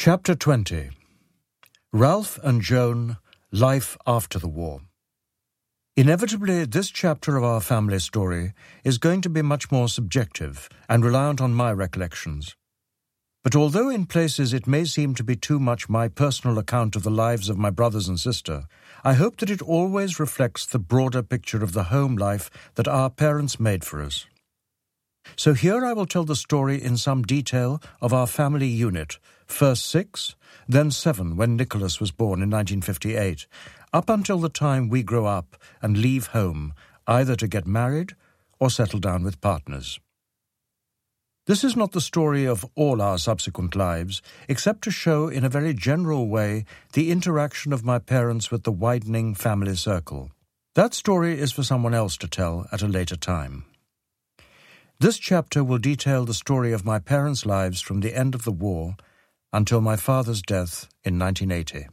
Chapter 20. Ralph and Joan, Life After the War. Inevitably, this chapter of our family story is going to be much more subjective and reliant on my recollections. But although in places it may seem to be too much my personal account of the lives of my brothers and sister, I hope that it always reflects the broader picture of the home life that our parents made for us. So here I will tell the story in some detail of our family unit, first 6, then 7 when Nicholas was born in 1958, up until the time we grow up and leave home, either to get married or settle down with partners. This is not the story of all our subsequent lives, except to show in a very general way the interaction of my parents with the widening family circle. That story is for someone else to tell at a later time. This chapter will detail the story of my parents' lives from the end of the war until my father's death in 1980.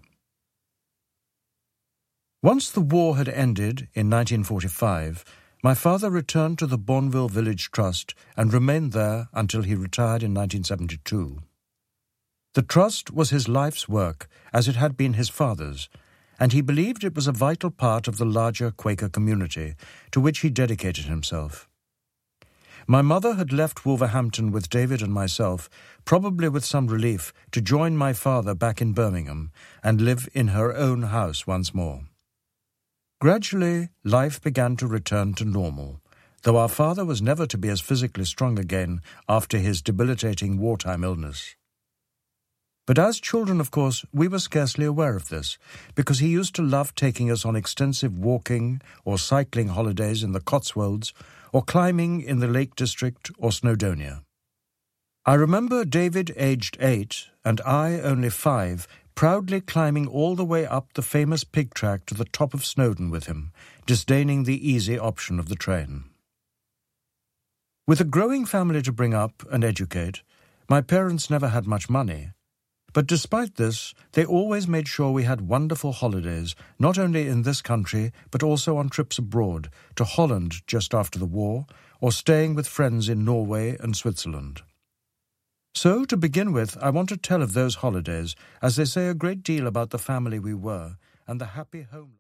Once the war had ended in 1945, my father returned to the Bourneville Village Trust and remained there until he retired in 1972. The trust was his life's work, as it had been his father's, and he believed it was a vital part of the larger Quaker community to which he dedicated himself. My mother had left Wolverhampton with David and myself, probably with some relief, to join my father back in Birmingham and live in her own house once more. Gradually, life began to return to normal, though our father was never to be as physically strong again after his debilitating wartime illness. But as children, of course, we were scarcely aware of this, because he used to love taking us on extensive walking or cycling holidays in the Cotswolds, or climbing in the Lake District or Snowdonia. I remember David, aged 8, and I, only 5, proudly climbing all the way up the famous pig track to the top of Snowdon with him, disdaining the easy option of the train. With a growing family to bring up and educate, my parents never had much money. But despite this, they always made sure we had wonderful holidays, not only in this country, but also on trips abroad, to Holland just after the war, or staying with friends in Norway and Switzerland. So, to begin with, I want to tell of those holidays, as they say a great deal about the family we were, and the happy home